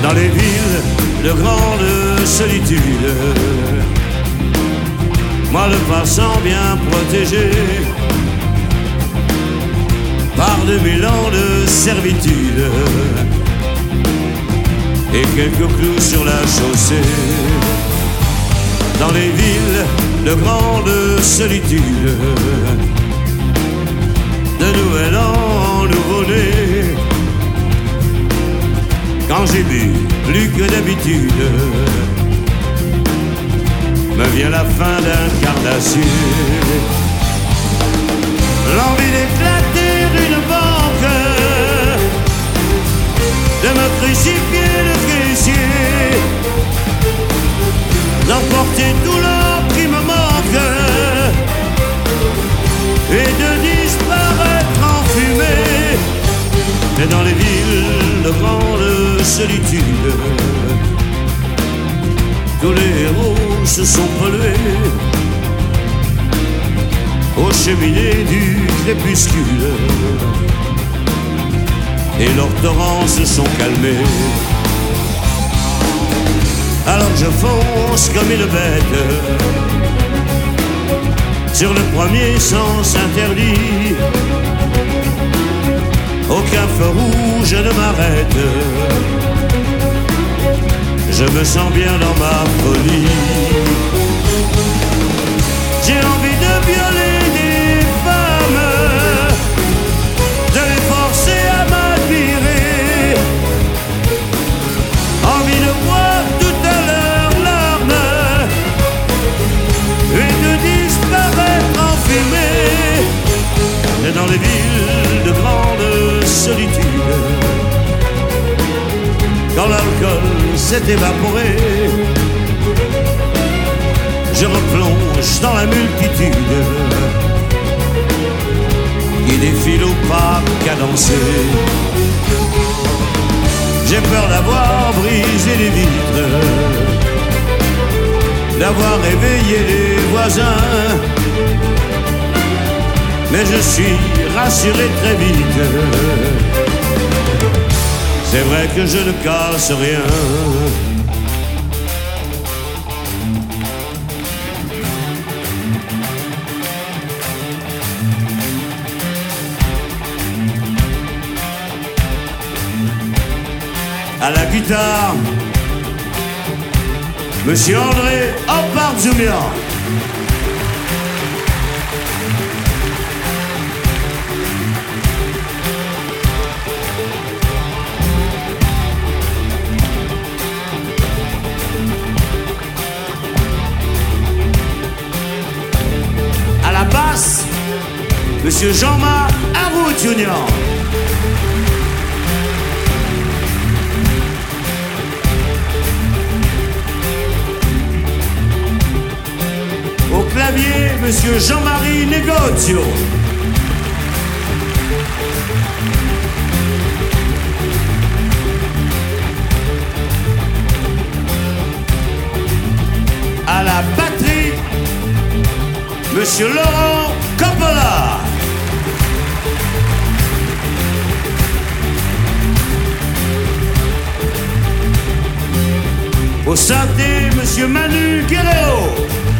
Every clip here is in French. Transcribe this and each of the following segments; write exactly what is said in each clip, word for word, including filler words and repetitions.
Dans les villes de grande solitude, moi le passant bien protégé par deux mille ans de servitude et quelques clous sur la chaussée. Dans les villes de grande solitude, de nouvel an nouveau-né, quand j'ai bu plus que d'habitude, me vient la fin d'un cardassier. L'envie d'éclater une banque, de me crucifier le caissier, d'emporter tout l'or qui me manque et de disparaître en fumée. Et dans les villes de grande solitude, tous les héros se sont pollués aux cheminées du crépuscule, et leurs torrents se sont calmés. Alors je fonce comme une bête sur le premier sens interdit. Aucun feu rouge ne m'arrête, je me sens bien dans ma folie. J'ai envie de violer des femmes, de les forcer à m'admirer, envie de boire toutes leurs larmes et de disparaître en fumée. Et dans les villes de grande solitude, quand l'alcool s'est évaporé, je replonge dans la multitude qui défile au pas cadencé. J'ai peur d'avoir brisé les vitres, d'avoir réveillé les voisins, mais je suis rassuré très vite. C'est vrai que je ne casse rien. À la guitare, Monsieur André Opardjoumian. À la basse, Monsieur Jean-Marc Aroutiunian. Au clavier, Monsieur Jean-Marie Negozio. À la batterie, Monsieur Laurent Coppola. Au synthé, Monsieur Manu Guerrero.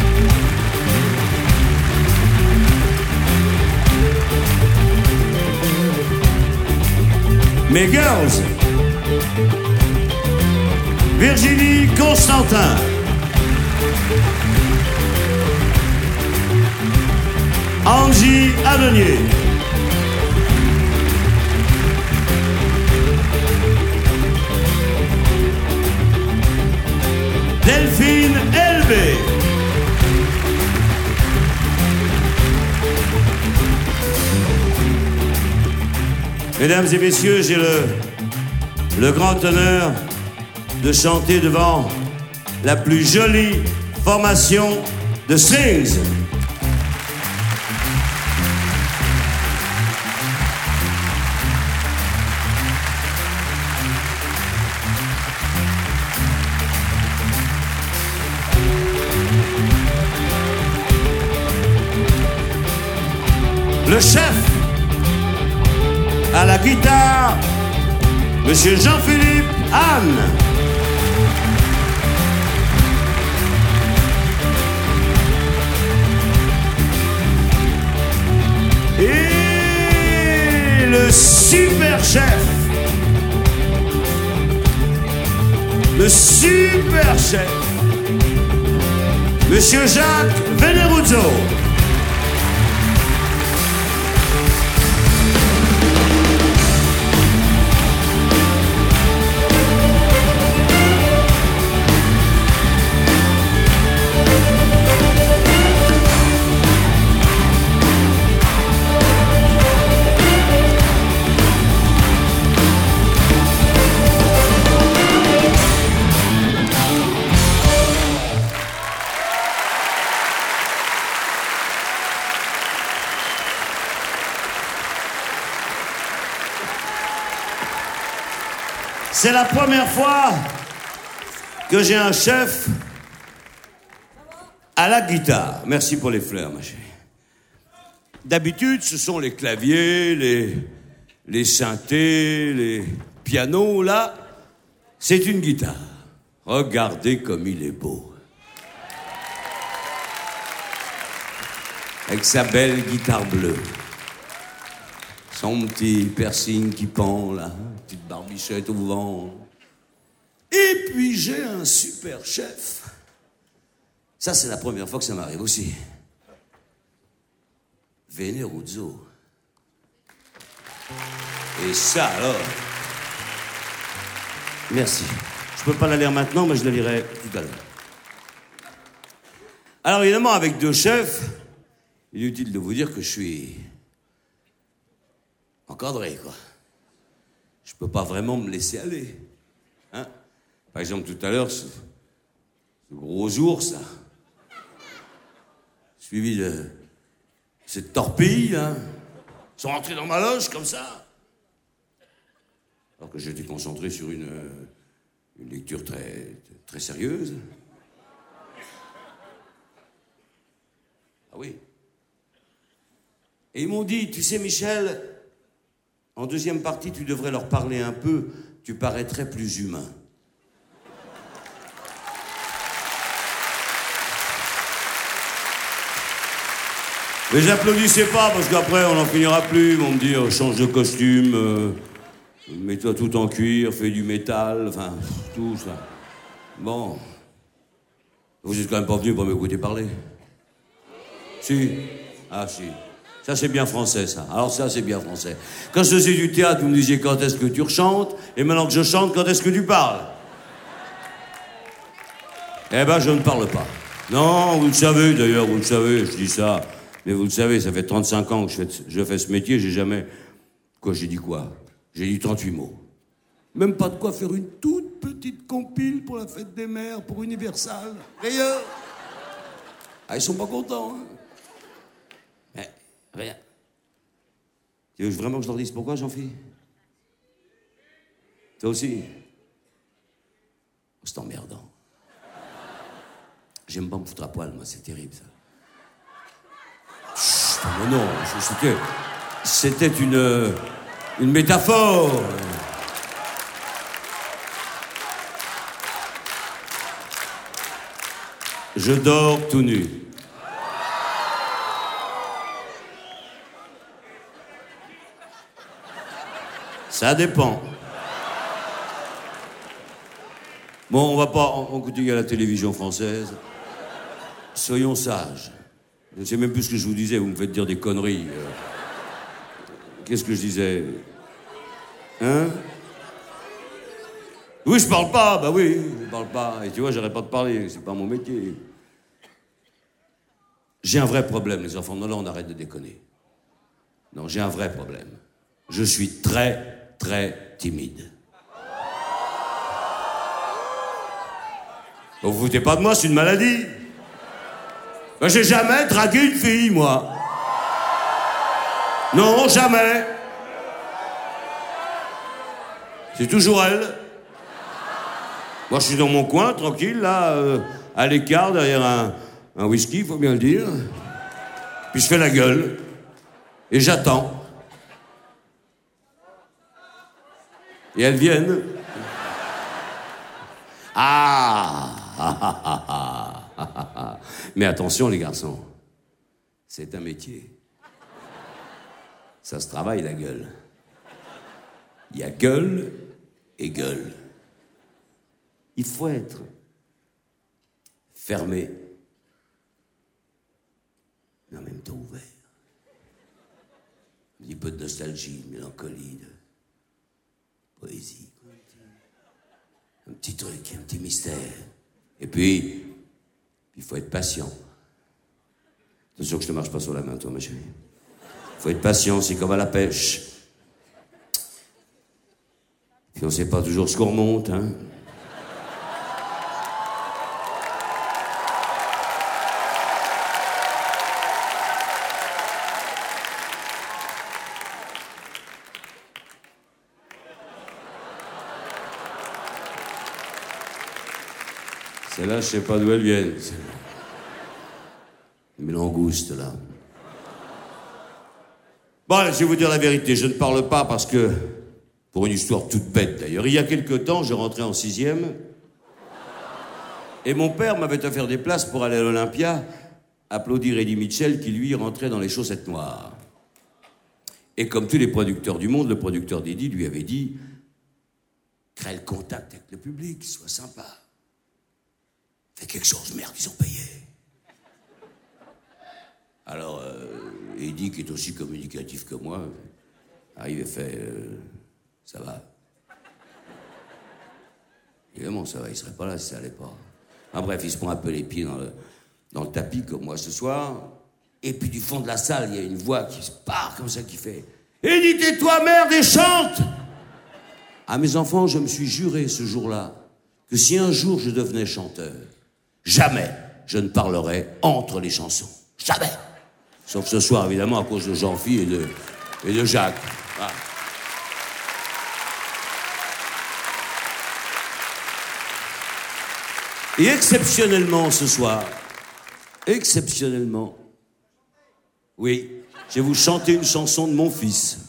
Mes girls, Virginie Constantin. Angie Adonier. Delphine Elbé. Mesdames et messieurs, j'ai le, le grand honneur de chanter devant la plus jolie formation de strings. Le chef à la guitare, Monsieur Jean-Philippe Anne. Et le super chef, le super chef, Monsieur Jacques Veneruzzo. C'est la première fois que j'ai un chef à la guitare. Merci pour les fleurs, ma chérie. D'habitude, ce sont les claviers, les, les synthés, les pianos. Là, c'est une guitare. Regardez comme il est beau. Avec sa belle guitare bleue. Son petit piercing qui pend, là, petite barbichette au vent. Et puis j'ai un super chef. Ça, c'est la première fois que ça m'arrive aussi. Veneruzzo. Et ça, alors... Merci. Je peux pas la lire maintenant, mais je la lirai tout à l'heure. Alors, évidemment, avec deux chefs, il est utile de vous dire que je suis... encadré, quoi. Je peux pas vraiment me laisser aller. Hein? Par exemple, tout à l'heure, ce, ce gros ours, là, suivi de cette torpille, hein, sont rentrés dans ma loge, comme ça. Alors que j'étais concentré sur une, une lecture très, très sérieuse. Ah oui. Et ils m'ont dit, tu sais, Michel... en deuxième partie, tu devrais leur parler un peu, tu paraîtrais plus humain. Mais j'applaudissais pas, parce qu'après, on n'en finira plus. Ils vont me dire, change de costume, euh, mets-toi tout en cuir, fais du métal, enfin, tout ça. Bon. Vous êtes quand même pas venu pour m'écouter parler. Si. Ah, si. Ça, c'est bien français, ça. Alors ça, c'est bien français. Quand je faisais du théâtre, vous me disiez quand est-ce que tu rechantes, et maintenant que je chante, quand est-ce que tu parles? Eh ben, je ne parle pas. Non, vous le savez, d'ailleurs, vous le savez, je dis ça. Mais vous le savez, ça fait trente-cinq ans que je fais, je fais ce métier, j'ai jamais... Quoi, j'ai dit quoi? J'ai dit trente-huit mots. Même pas de quoi faire une toute petite compile pour la fête des mères, pour Universal. Rien. Ah, ils sont pas contents, hein. Mais, rien. Tu veux vraiment que je leur dise pourquoi, Jean-Philippe? Toi aussi? C'est emmerdant. J'aime pas me foutre à poil, moi, c'est terrible, ça. Chut, mais non, c'était... C'était une... une métaphore. Je dors tout nu. Ça dépend. Bon, on va pas... On continue à la télévision française. Soyons sages. Je ne sais même plus ce que je vous disais, vous me faites dire des conneries. Euh, Qu'est-ce que je disais? Hein? Oui, je parle pas, bah oui, je parle pas. Et tu vois, j'arrête pas de parler, c'est pas mon métier. J'ai un vrai problème, les enfants. Non, là, on arrête de déconner. Non, j'ai un vrai problème. Je suis très, très timide. Vous vous foutez pas de moi, c'est une maladie. Ben, j'ai jamais dragué une fille, moi. Non, jamais. C'est toujours elle. Moi, je suis dans mon coin, tranquille, là, euh, à l'écart, derrière un, un whisky, faut bien le dire. Puis je fais la gueule. Et j'attends. Et elles viennent. Ah, ah, ah, ah, ah, ah. Mais attention, les garçons. C'est un métier. Ça se travaille, la gueule. Il y a gueule et gueule. Il faut être fermé, mais en même temps ouvert. Un petit peu de nostalgie, de mélancolie, de poésie. Un petit truc, un petit mystère. Et puis, il faut être patient. Attention que je te marche pas sur la main, toi, ma chérie. Il faut être patient, c'est comme à la pêche. Puis on sait pas toujours ce qu'on remonte, hein. Celles-là, je sais pas d'où elles viennent. Les langoustes, là. Bon, je vais vous dire la vérité, je ne parle pas parce que... Pour une histoire toute bête, d'ailleurs. Il y a quelque temps, je rentrais en sixième, et mon père m'avait offert des places pour aller à l'Olympia applaudir Eddie Mitchell, qui, lui, rentrait dans les chaussettes noires. Et comme tous les producteurs du monde, le producteur d'Eddie lui avait dit « Crée le contact avec le public, sois sympa. Fais quelque chose, merde, ils ont payé. » Alors, euh, Eddie, qui est aussi communicatif que moi, arrive et fait euh, « Ça va ?» Évidemment, ça va, il serait pas là si ça allait pas. Ah, bref, il se prend un peu les pieds dans le, dans le tapis, comme moi ce soir. Et puis du fond de la salle, il y a une voix qui se part comme ça, qui fait « Eddie, tais-toi, merde, et chante !» À mes enfants, je me suis juré ce jour-là que si un jour je devenais chanteur, jamais je ne parlerais entre les chansons. Jamais. Sauf ce soir, évidemment, à cause de Jean-Phi et de, et de Jacques. Voilà. Et exceptionnellement, ce soir, exceptionnellement, oui, je vais vous chanter une chanson de mon fils.